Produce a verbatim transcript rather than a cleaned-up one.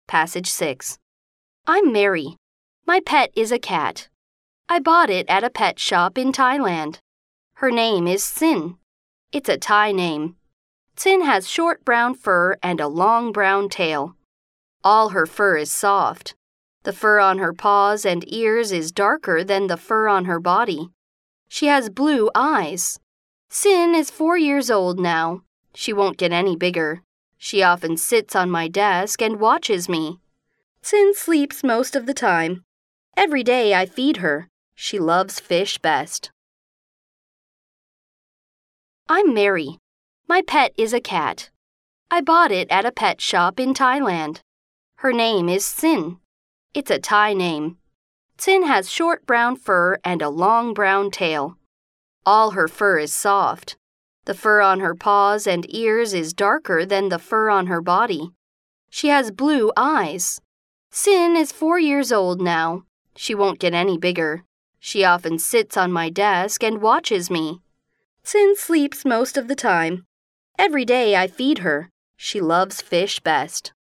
Passage six. I'm Mary. My pet is a cat. I bought it at a pet shop in Thailand. Her name is Sin. It's a Thai name. Sin has short brown fur and a long brown tail. All her fur is soft. The fur on her paws and ears is darker than the fur on her body. She has blue eyes. Sin is four years old now. She won't get any bigger. She often sits on my desk and watches me. Sin sleeps most of the time. Every day I feed her. She loves fish best. I'm Mary. My pet is a cat. I bought it at a pet shop in Thailand. Her name is Sin. It's a Thai name. Sin has short brown fur and a long brown tail. All her fur is soft. The fur on her paws and ears is darker than the fur on her body. She has blue eyes. Sin is four years old now. She won't get any bigger. She often sits on my desk and watches me. Sin sleeps most of the time. Every day I feed her. She loves fish best.